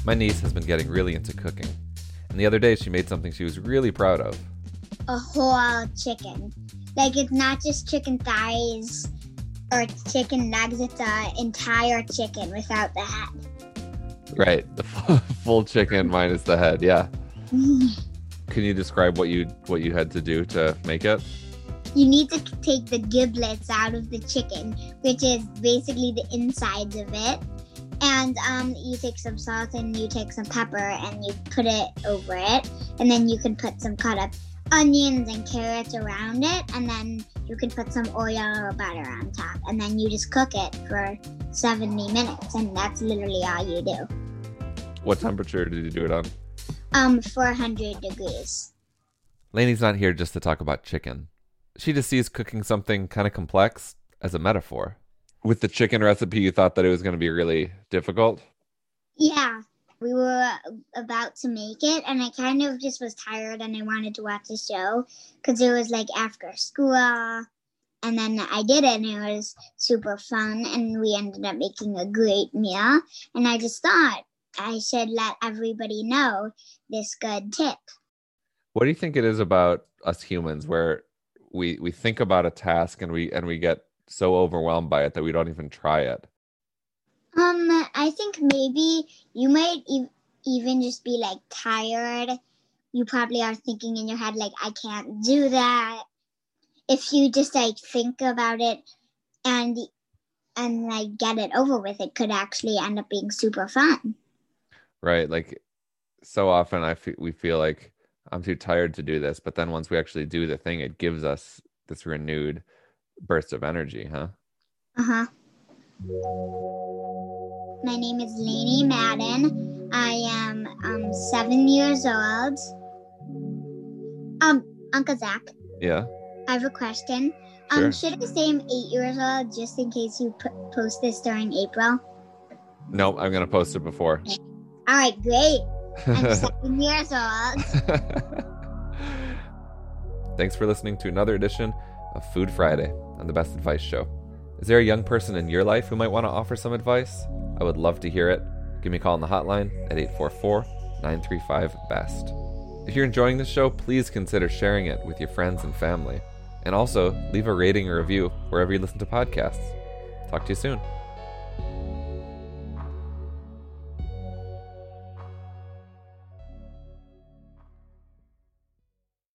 My niece has been getting really into cooking, and the other day she made something she was really proud of. A whole chicken. Like, it's not just chicken thighs or chicken legs, it's an entire chicken without the head. Right, the full chicken minus the head, yeah. Can you describe what you had to do to make it? You need to take the giblets out of the chicken, which is basically the insides of it. And you take some salt and you take some pepper and you put it over it. And then you can put some cut up onions and carrots around it. And then you can put some oil or butter on top. And then you just cook it for 70 minutes. And that's literally all you do. What temperature did you do it on? 400 degrees. Lainey's not here just to talk about chicken. She just sees cooking something kind of complex as a metaphor. With the chicken recipe, you thought that it was going to be really difficult? Yeah, we were about to make it, and I kind of just was tired, and I wanted to watch the show, because it was like after school, and then I did it, and it was super fun, and we ended up making a great meal, and I just thought I should let everybody know this good tip. What do you think it is about us humans where we think about a task and we get so overwhelmed by it that we don't even try it? I think maybe you might even just be like tired. You probably are thinking in your head like, I can't do that. If you just like think about it and like get it over with, it could actually end up being super fun. Right, like so often we feel like I'm too tired to do this, but then once we actually do the thing, it gives us this renewed burst of energy, huh? Uh-huh. My name is Lainey Madden. I am 7 years old. Uncle Zach. Yeah? I have a question. Sure. Should I say I'm 8 years old just in case you post this during April? No, I'm going to post it before. All right, great. I'm 7 years old. Thanks for listening to another edition of Food Friday on the Best Advice Show. Is there a young person in your life who might want to offer some advice? I would love to hear it. Give me a call on the hotline at 844-935-BEST. If you're enjoying this show, please consider sharing it with your friends and family. And also, leave a rating or review wherever you listen to podcasts. Talk to you soon.